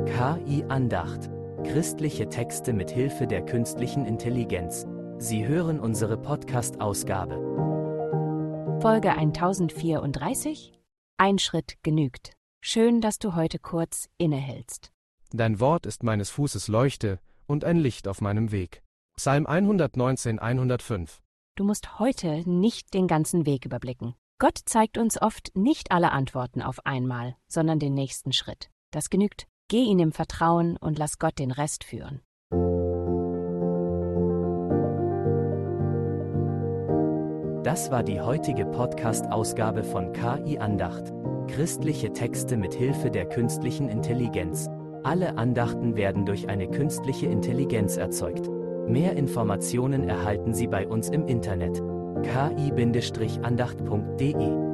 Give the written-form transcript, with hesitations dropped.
KI Andacht. Christliche Texte mit Hilfe der künstlichen Intelligenz. Sie hören unsere Podcast-Ausgabe. Folge 1034. Ein Schritt genügt. Schön, dass du heute kurz innehältst. Dein Wort ist meines Fußes Leuchte und ein Licht auf meinem Weg. Psalm 119, 105. Du musst heute nicht den ganzen Weg überblicken. Gott zeigt uns oft nicht alle Antworten auf einmal, sondern den nächsten Schritt. Das genügt. Geh ihn im Vertrauen und lass Gott den Rest führen. Das war die heutige Podcast-Ausgabe von KI Andacht. Christliche Texte mit Hilfe der künstlichen Intelligenz. Alle Andachten werden durch eine künstliche Intelligenz erzeugt. Mehr Informationen erhalten Sie bei uns im Internet: ki-andacht.de